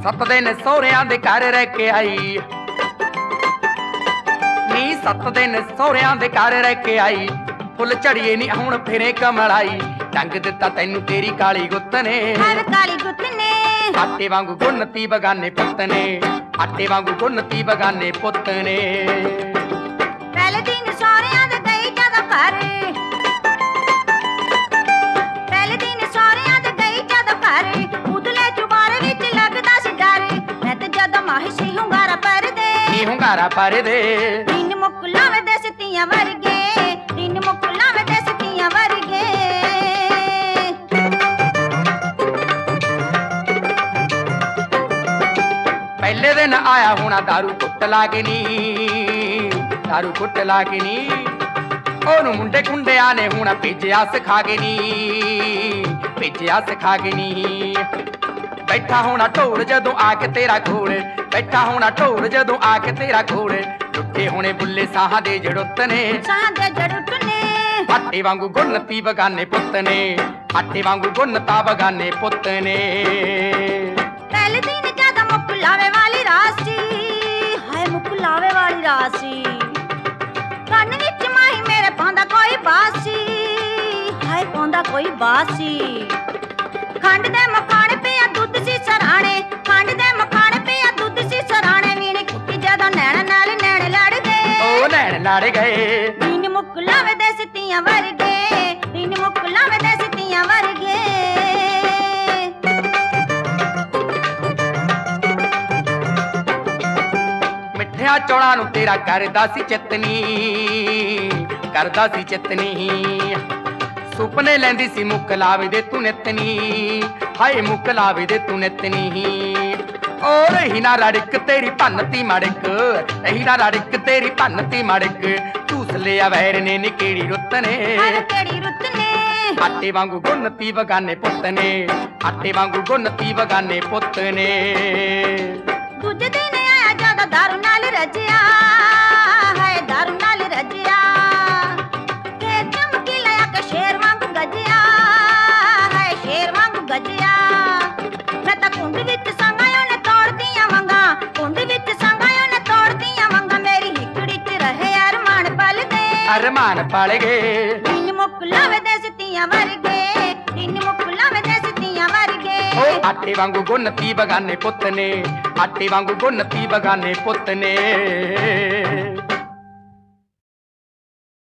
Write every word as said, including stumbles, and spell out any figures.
सत दिन सहुरिਆਂ ਦੇ ਘਰ ਰਹਿ ਕੇ ਆਈ ਨੀ ਸੱਤ ਦਿਨ ਸਹੁਰਿਆਂ ਦੇ ਘਰ ਰਹਿ ਕੇ ਆਈ ਫੁੱਲ ਝੜੀਏ ਨੀ ਹੁਣ ਫਿਰੇ ਕਮਲਾਈ ਟੰਗ ਦਿੱਤਾ ਤੈਨੂੰ ਤੇਰੀ ਕਾਲੀ ਗੁੱਤ ਨੇ ਹਰ ਕਾਲੀ ਗੁੱਤ ਨੇ ਆਟੇ ਵਾਂਗੂ ਗੁੰਨਤੀ ਬਗਾਨੇ ਪੁੱਤ ਨੇ ਆਟੇ ਵਾਂਗੂ ਗੁੰਨਤੀ ਬਗਾਨੇ ਪੁੱਤ ਨੇ ਪਹਿਲੇ ਦਿਨ ਸਹੁਰਿਆਂ ਦੇ ਗਈ ਜਦੋਂ ਘਰ ਪਹਿਲੇ ਦਿਨ ਸਹੁਰਿਆਂ ਦੇ ਗਈ ਜਦੋਂ ਘਰ ਉਤਲੇ ਚੁਬਾਰੇ ਵਿੱਚ ਲੱਗਦਾ ਸੀ ਡਰ ਮੈਂ ਤੇ ਜਦੋਂ ਮਾਹਿਸ਼ੀ ਹੁੰਗਾਰਾ ਪਰਦੇ ਨੀ ਹੁੰਗਾਰਾ ਪਰਦੇ ਦਿਨ ਮੁੱਕ ਲਾਵੇ ਦੇ ਸਿੱਤੀਆਂ ਵਰਗੇ ਦਿਨ ਮੁੱਕ ਲਾਵੇ ਦੇ ਸਿੱਤੀਆਂ ਵਰਗੇ ਪਹਿਲੇ ਦਿਨ ਆਇਆ ਹੋਣਾ ਦਾਰੂ ਕੁੱਟ ਲਾ ਕੇ ਨੀ ਦਾਰੂ ਕੁੱਟ ਲਾ ਕੇ ਨੀ ਉਹਨੂੰ ਮੁੰਡੇ ਕੁੰਡਿਆਂ ਨੇ ਹੁਣ ਭੇਜਿਆ ਸਿਖਾ ਕੇ ਨੀ ਭੇਜਿਆ ਸਿਖਾ ਕੇ ਨੀ ਬੈਠਾ ਹੋਣਾ ਢੋਲ ਜਦੋਂ ਆ ਕੇ ਤੇਰਾ ਕੋਲ ਬੈਠਾ ਹੋਣਾ ਢੋਲ ਜਦੋਂ ਆ ਕੇ ਤੇਰਾ ਕੋਲ ਟੁੱਟੇ ਹੋਣੇ ਬੁੱਲੇ ਸਾਹਾਂ ਦੇ ਜੜੁੱਤ ਨੇ ਸਾਹਾਂ ਦੇ ਜੜੁੱਤ ਨੇ ਆਟੇ ਵਾਂਗੂ ਗੁੰਨਤੀ ਬਗਾਨੇ ਪੁੱਤ ਨੇ ਆਟੇ ਵਾਂਗੂ ਗੁੰਨਤਾ ਬਗਾਨੇ ਪੁੱਤ ਨੇ ਪਹਿਲੇ ਦਿਨ ਜਦੋਂ ਮੁੱਕ ਲਾਵੇ ਵਾਲੀ ਰਾਸੀ ਹਾਏ ਮੁੱਕ ਲਾਵੇ ਵਾਲੀ ਰਾਸੀ ਕੰਨ ਵਿੱਚ ਮਾਹੀ ਮੇਰੇ ਪਾਉਂਦਾ ਕੋਈ ਬਾਸੀ ਹਾਏ ਪਾਉਂਦਾ ਕੋਈ ਬਾਸੀ ਖੰਡ ਦੇ ਮਖਾਣੇ ਪਿਆ ਦੁੱਧ ਸੀ ਸਰਾਣੇ ਖੰਡ ਦੇ ਮਖਾਣੇ ਪਿਆ ਦੁੱਧ ਸੀ ਸਰਾਣੇ ਵੀਣੇ ਕੁੱਟੀ ਜਦੋਂ ਨੈਣ ਨਾਲ ਨੈਣ ਲੜ ਗਏ ਉਹ ਨੈਣ ਲੜ ਗਏ ਦਿਨ ਮੁੱਕ ਲਾਵੇ ਦੇ ਸਿੱਤੀਆਂ ਵਰਗੇ ਦਿਨ ਮੁੱਕ ਲਾਵੇ ਦੇ ਸਿੱਤੀਆਂ ਵਰਗੇ ਮਿੱਠਿਆ ਚੌਲਾਂ ਨੂੰ ਤੇਰਾ ਕਰਦਾ ਸੀ ਚਿਤਨੀ ਕਰਦਾ ਸੀ ਚਿਤਨੀ ਸੁਪਨੇ ਲੈਂਦੀ ਸੀ ਮੁੱਕ ਲਾਵੇ ਦੇ ਤੂੰ ਨਿਤਨੀ ਹਾਏ ਮੁੱਕ ਲਾਵੇ ਦੇ ਤੂੰ ਨਿਤਨੀ ਓ ਰਹੀ ਨਾ ਰੜਕ ਤੇਰੀ ਭੰਨਤੀ ਮੜਕ ਰਹੀ ਨਾ ਰੜਕ ਤੇਰੀ ਭੰਨਤੀ ਮੜਕ ਝੂਸ ਲਿਆ ਵੈਰ ਨੇ ਨੀ ਕਿਹੜੀ ਰੁੱਤ ਨੇ ਹਰ ਕਿਹੜੀ ਰੁੱਤ ਨੇ ਆਟੇ ਵਾਂਗੂ ਗੁੰਨਤੀ ਬਗਾਨੇ ਪੁੱਤ ਨੇ ਆਟੇ ਵਾਂਗੂ ਗੁੰਨਤੀ ਬਗਾਨੇ ਪੁੱਤ ਨੇ ਦੂਜੇ ਦਿਨ ਆਇਆ ਜਦੋਂ ਦਾਰੂ ਨਾਲ ਰਜਿਆ ਹਾਏ ਦਾਰੂ ਨਾਲ ਰਜਿਆ ਤੇ ਚਮਕੀ ਲਿਆ ਕਿ ਸ਼ੇਰ ਵਾਂਗ ਗੱਜਿਆ ਹਾਏ ਸ਼ੇਰ ਵਾਂਗ ਗੱਜਿਆ ਮੈਂ ਤਾਂ ਕੁੰਡ ਵਿੱਚ ਸੰਗਾਇਓ ਨੇ ਤੋੜਦੀਆਂ ਵੰਗਾ ਕੁੰਡ ਵਿੱਚ ਸੰਗਾਇਓ ਨੇ ਤੋੜਦੀਆਂ ਵੰਗਾ ਮੇਰੀ ਹਿੱਕੜੀ 'ਚ ਰਹੇ ਅਰਮਾਨ ਪਲਦੇ ਅਰਮਾਨ ਪਲ ਗਏ ਦਿਨ ਮੁੱਕ ਲਾਵੇ ਦੇ ਸਿੱਤੀਆਂ ਵਰਗੇ ਦਿਨ ਮੁੱਕ ਲਾਵੇ ਦੇ ਸਿੱਤੀਆਂ ਵਰਗੇ ਆਟੇ ਵਾਂਗੂ ਗੁੰਨਤੀ ਬਗਾਨੇ ਪੁੱਤ ਨੇ ਆਟੇ ਵਾਂਗੂ ਗੁੰਨਤੀ ਬਗਾਨੇ ਪੁੱਤ ਨੇ